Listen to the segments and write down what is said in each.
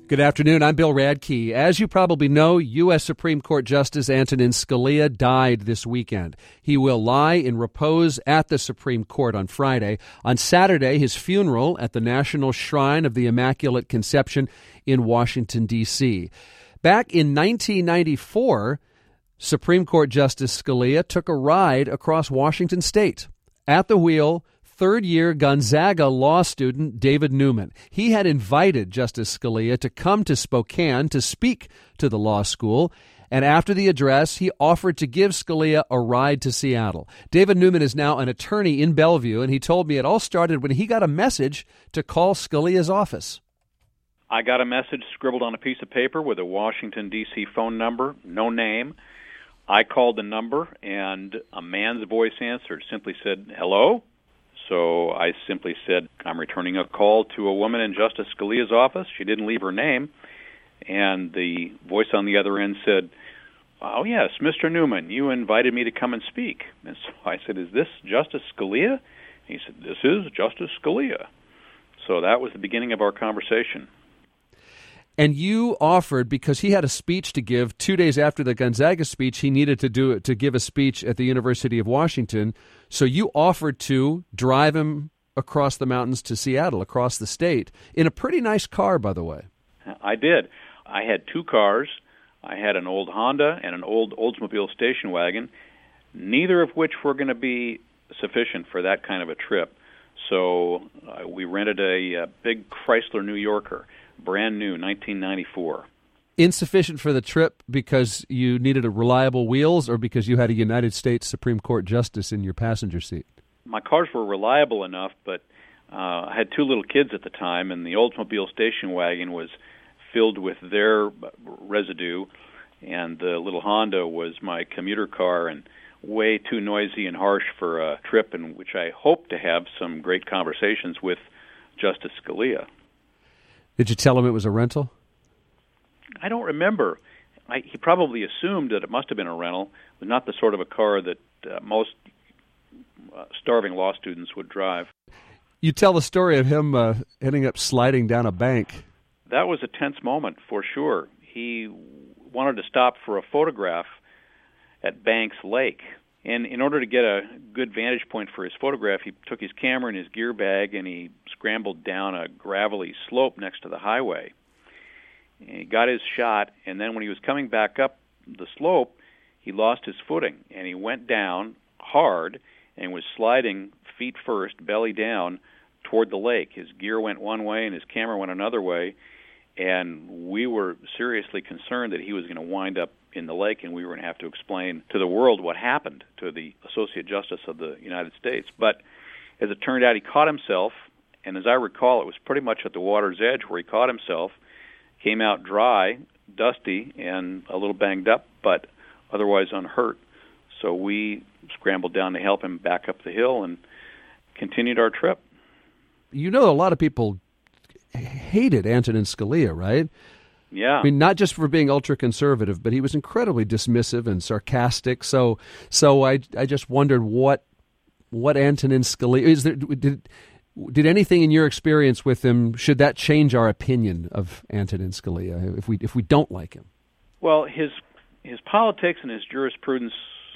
Good afternoon. I'm Bill Radke. As you probably know, U.S. Supreme Court Justice Antonin Scalia died this weekend. He will lie in repose at the Supreme Court on Friday. On Saturday, his funeral at the National Shrine of the Immaculate Conception in Washington, D.C. Back in 1994, Supreme Court Justice Scalia took a ride across Washington state. At the wheel, third-year Gonzaga law student David Newman. He had invited Justice Scalia to come to Spokane to speak to the law school, and after the address, he offered to give Scalia a ride to Seattle. David Newman is now an attorney in Bellevue, and he told me it all started when he got a message to call Scalia's office. I got a message scribbled on a piece of paper with a Washington, D.C. phone number, no name. I called the number, and a man's voice answered, simply said, "Hello?" So I simply said, "I'm returning a call to a woman in Justice Scalia's office." She didn't leave her name. And the voice on the other end said, "Oh, yes, Mr. Newman, you invited me to come and speak." And so I said, "Is this Justice Scalia?" He said, "This is Justice Scalia." So that was the beginning of our conversation. And you offered, because he had a speech to give 2 days after the Gonzaga speech, he needed to give a speech at the University of Washington. So you offered to drive him across the mountains to Seattle, across the state, in a pretty nice car, by the way. I did. I had two cars. I had an old Honda and an old Oldsmobile station wagon, neither of which were going to be sufficient for that kind of a trip. So we rented a big Chrysler New Yorker, brand new, 1994. Insufficient for the trip because you needed reliable wheels or because you had a United States Supreme Court justice in your passenger seat? My cars were reliable enough, but I had two little kids at the time, and the Oldsmobile station wagon was filled with their residue, and the little Honda was my commuter car and way too noisy and harsh for a trip in which I hoped to have some great conversations with Justice Scalia. Did you tell him it was a rental? I don't remember. He probably assumed that it must have been a rental, but not the sort of a car that most starving law students would drive. You tell the story of him ending up sliding down a bank. That was a tense moment, for sure. He wanted to stop for a photograph at Banks Lake. And in order to get a good vantage point for his photograph, he took his camera and his gear bag and he scrambled down a gravelly slope next to the highway. And he got his shot, and then when he was coming back up the slope, he lost his footing, and he went down hard and was sliding feet first, belly down, toward the lake. His gear went one way and his camera went another way, and we were seriously concerned that he was going to wind up in the lake, and we were going to have to explain to the world what happened to the Associate Justice of the United States. But as it turned out, he caught himself, and as I recall, it was pretty much at the water's edge where he caught himself, came out dry, dusty, and a little banged up, but otherwise unhurt. So we scrambled down to help him back up the hill and continued our trip. You know, a lot of people hated Antonin Scalia, right? Yeah. I mean, not just for being ultra-conservative, but he was incredibly dismissive and sarcastic. So I just wondered what Antonin Scalia is there. Did anything in your experience with him, should that change our opinion of Antonin Scalia if we don't like him? Well, his politics and his jurisprudence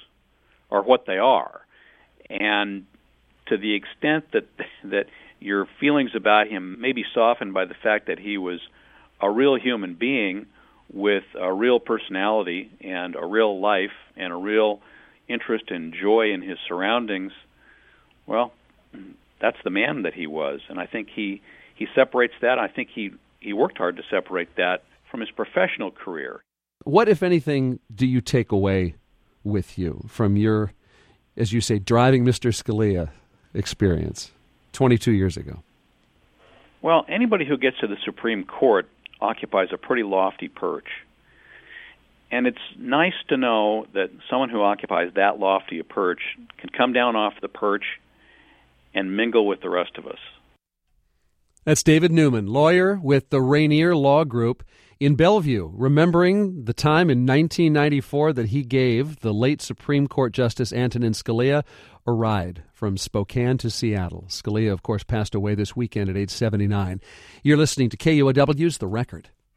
are what they are, and to the extent that your feelings about him may be softened by the fact that he was a real human being with a real personality and a real life and a real interest and joy in his surroundings, well, that's the man that he was. And I think he separates that. I think he worked hard to separate that from his professional career. What, if anything, do you take away with you from your, as you say, driving Mr. Scalia experience 22 years ago? Well, anybody who gets to the Supreme Court occupies a pretty lofty perch. And it's nice to know that someone who occupies that lofty a perch can come down off the perch and mingle with the rest of us. That's David Newman, lawyer with the Rainier Law Group in Bellevue, remembering the time in 1994 that he gave the late Supreme Court Justice Antonin Scalia a ride from Spokane to Seattle. Scalia, of course, passed away this weekend at age 79. You're listening to KUOW's The Record.